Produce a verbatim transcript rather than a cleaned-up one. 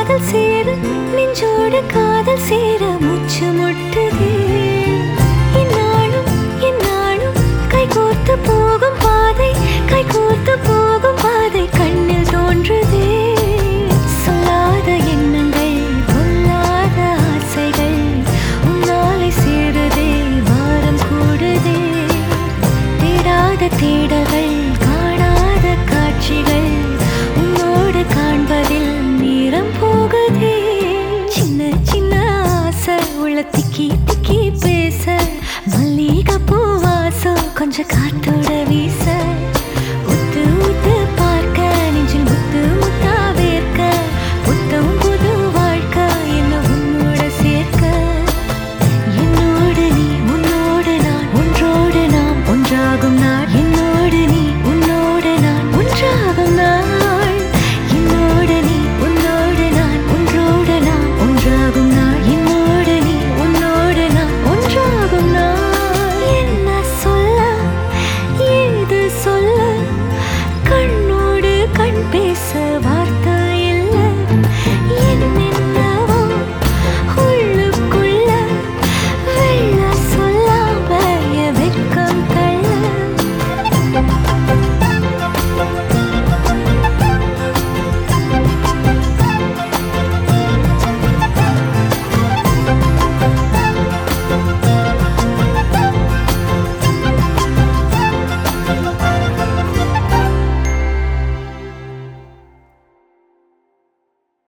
காதல் சேர நெஞ்சோடு காதல் சேர மூச்சு முட்டுதே இந்நாளும் இந்நாளும் கைகோர்த்து போகும் பாதை கைகோர்த்து போகும் பாதை கண்ணில் தோன்றுதே சொல்லாத எண்ணங்கள் பொல்லாத ஆசைகள் உன்னாலை சேருதே வாரம் கூடுதே தேடாத தேடல்கள் காணாத காட்சிகள் உன்னோடு காண்பதில் நேரம் போகுதே சின்ன சின்ன ஆசை உள்ள திக்கி திக்கி பேச மல்லிகை பூ வாசம் கொஞ்சம் காத்தோட வீச